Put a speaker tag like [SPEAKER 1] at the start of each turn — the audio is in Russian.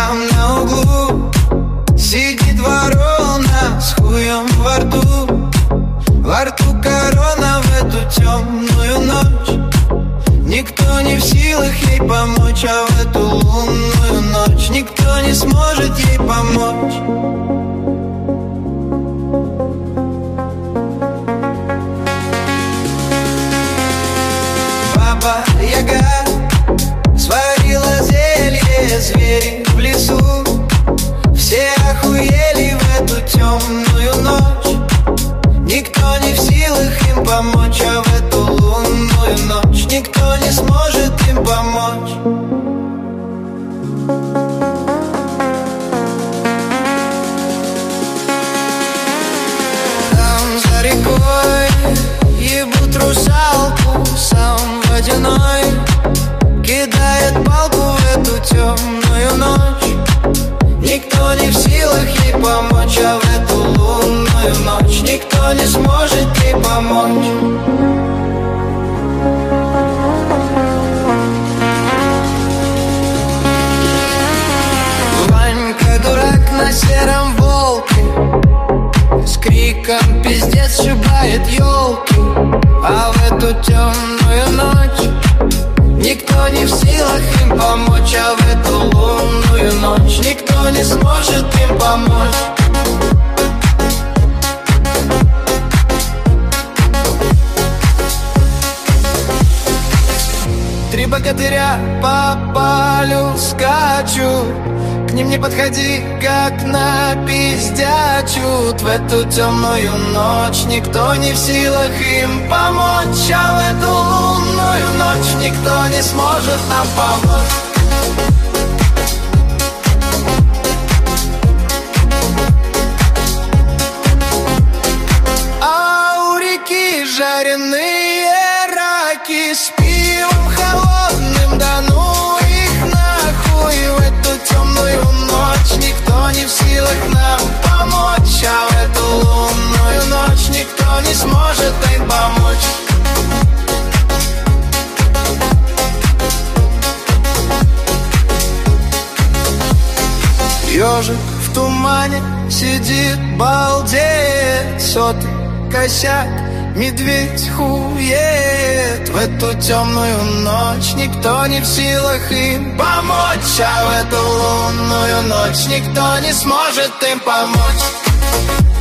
[SPEAKER 1] Там на углу сидит ворона с хуем во рту. Во рту корона в эту темную ночь. Никто не в силах ей помочь, а в эту лунную ночь никто не сможет ей помочь. Баба-яга сварила зелье, звери в лесу. Все охуели в эту темную ночь. Никто не в силах им помочь, а в эту лунную ночь никто не сможет им помочь. Там за рекой ебут русалку, сам водяной кидает палку в эту темную ночь. Никто не в силах ей помочь, а в эту лунную ночь никто не сможет ей помочь. Ванька дурак на сером волке с криком пиздец сшибает елки. А в эту темную ночь никто не в силах им помочь, а в эту лунную ночь никто не сможет им помочь. Три богатыря по полю скачут, к ним не подходи, как напиздячут. В эту темную ночь никто не в силах им помочь, а в эту лунную ночь никто не сможет нам помочь. А у реки жареные раки с пивом холодным, да ну их нахуй. В эту темную ночь никто не в силах нам помочь, а в эту лунную ночь никто не сможет им помочь. Ежик в тумане сидит, балдеет, сотый косяк, медведь хуеет. В эту темную ночь никто не в силах им помочь, а в эту лунную ночь никто не сможет им помочь.